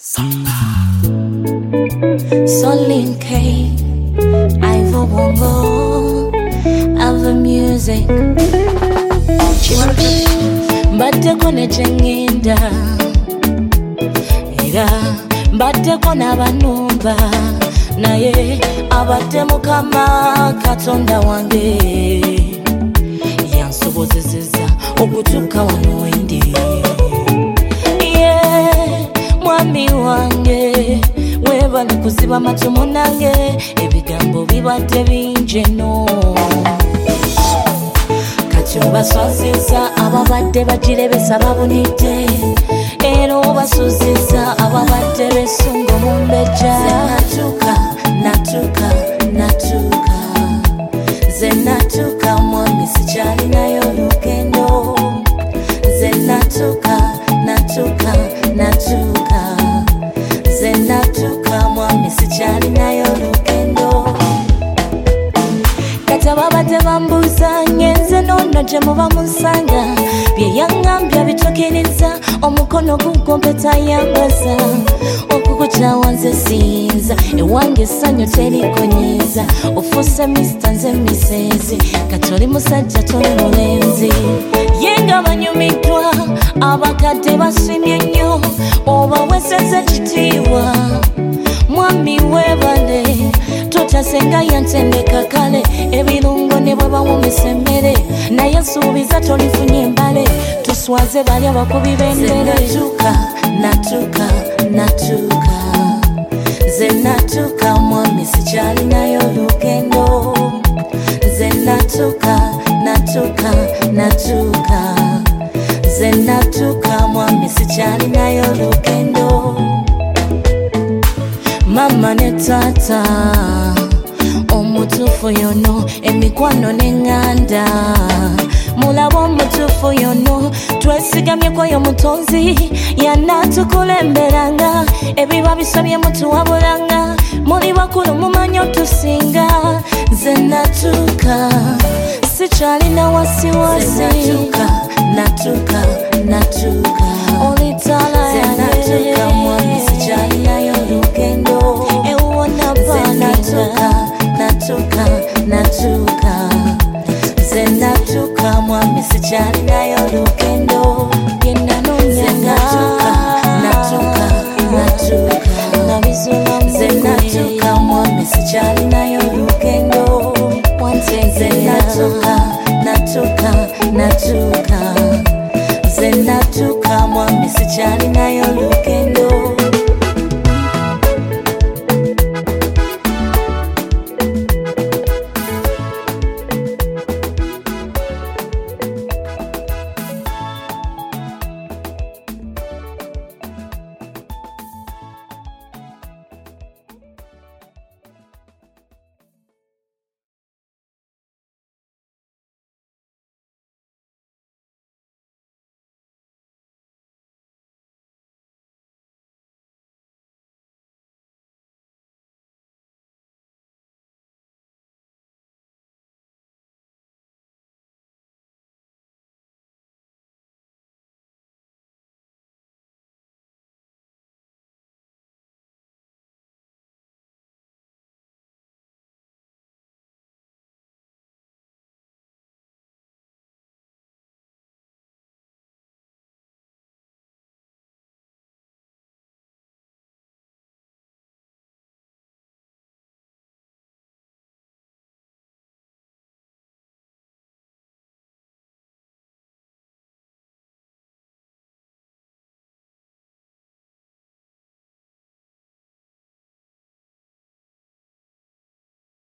Solin K, Ivo Bongo, Ava Music. Mbate kone chengenda, era mbate kona banumba, naye abate mukama katonda wange, yansobozezeza okutuuka wano wendi. Mwami wange webale kuziba amatu munange, ebigambo bibadde bingi no. Kati obaswaziza ababadde bagirebesa babunidde, era obasuziza ababadde besunga mu mbejja. Ze natuuka mwami sikyalinayo lugendo. Ze natuuka ze natuuka mwami sikyalinayo lugendo. Kati ababadde bambuuza ngenze n'ono gye muba munsanga, bye yaŋŋambye bitukiriza, omukono gugompeta yambaza. Okukukyawa nze siyinza, ewange essanyu terikonyiiza. Ofuuse misita nze misezi, kati oli musajja toli mulenzi. Ye nga banyumiddwa, abakadde basiimye nnyo, obawesezza ekitiibwa. Mwami weebale, totasenga yantendeka kale, ebirungo ne bwe bawomesa emmere, naye suubiza tolifunye embale, tuswaze bali abakubi b'endere. Natuuka ze natuuka mwami sikyalinayo lugendo. Ze natuuka ze natuuka mwami sikyalinayo lugendo. Mama ne tata omutuufu yono, emikwano n'eŋŋanda, mulaba omutuufu yono, twesigamyeko yo mutonzi yanatukulemberanga, ebiba bisabye mutuwabulanga, muli bakulu mumanyi otusinga. Ze natuuka sikyalina wasiwasi, natuuka olitala yange.